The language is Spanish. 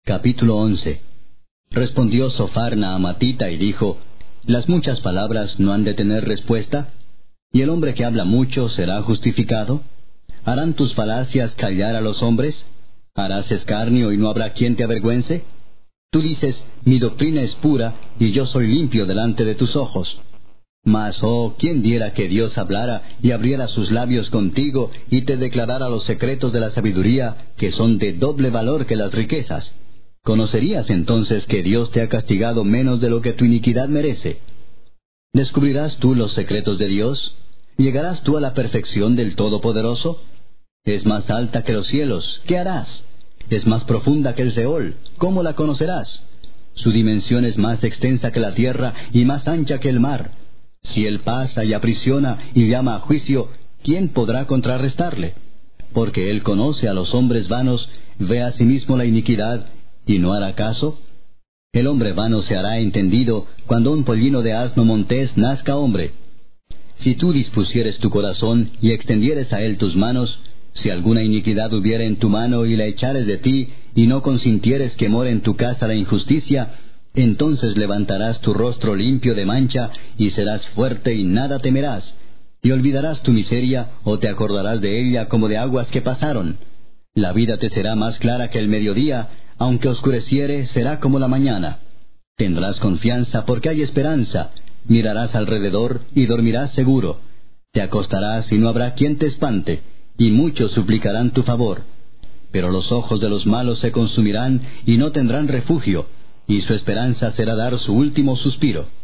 Capítulo 11. Respondió Zophar Naamatita y dijo: ¿Las muchas palabras no han de tener respuesta? ¿Y el hombre que habla mucho será justificado? ¿Harán tus falacias callar a los hombres? ¿Harás escarnio y no habrá quien te avergüence? Tú dices: mi doctrina es pura, y yo soy limpio delante de tus ojos. Mas, oh, ¿quién diera que Dios hablara y abriera sus labios contigo y te declarara los secretos de la sabiduría, que son de doble valor que las riquezas? ¿Conocerías entonces que Dios te ha castigado menos de lo que tu iniquidad merece? ¿Descubrirás tú los secretos de Dios? ¿Llegarás tú a la perfección del Todopoderoso? Es más alta que los cielos, ¿qué harás? Es más profunda que el Seol, ¿cómo la conocerás? Su dimensión es más extensa que la tierra y más ancha que el mar. Si Él pasa y aprisiona y llama a juicio, ¿quién podrá contrarrestarle? Porque Él conoce a los hombres vanos, ve a sí mismo la iniquidad, ¿y no hará caso? El hombre vano se hará entendido cuando un pollino de asno montés nazca hombre. Si tú dispusieres tu corazón y extendieres a él tus manos, si alguna iniquidad hubiere en tu mano y la echares de ti, y no consintieres que more en tu casa la injusticia, entonces levantarás tu rostro limpio de mancha, y serás fuerte y nada temerás, y olvidarás tu miseria, o te acordarás de ella como de aguas que pasaron. La vida te será más clara que el mediodía, aunque oscureciere, será como la mañana. Tendrás confianza porque hay esperanza, mirarás alrededor y dormirás seguro. Te acostarás y no habrá quien te espante, y muchos suplicarán tu favor. Pero los ojos de los malos se consumirán y no tendrán refugio, y su esperanza será dar su último suspiro.